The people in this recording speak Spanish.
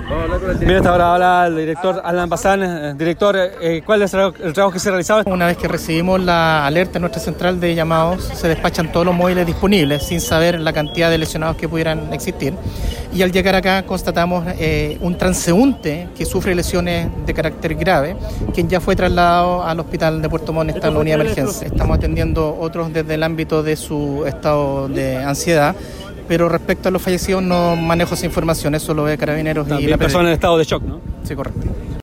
Bien, hasta ahora habla el director Alan Bazán. Director, ¿cuál es el trabajo que se realizaba? Una vez que recibimos la alerta en nuestra central de llamados, se despachan todos los móviles disponibles sin saber la cantidad de lesionados que pudieran existir. Y al llegar acá constatamos un transeúnte que sufre lesiones de carácter grave, quien ya fue trasladado al hospital de Puerto Montt, está en la unidad de emergencia. Estamos atendiendo otros desde el ámbito de su estado de ansiedad, pero respecto a los fallecidos no manejo esa información, eso lo ve Carabineros. También y la personas en estado de shock, ¿no? Sí, correcto.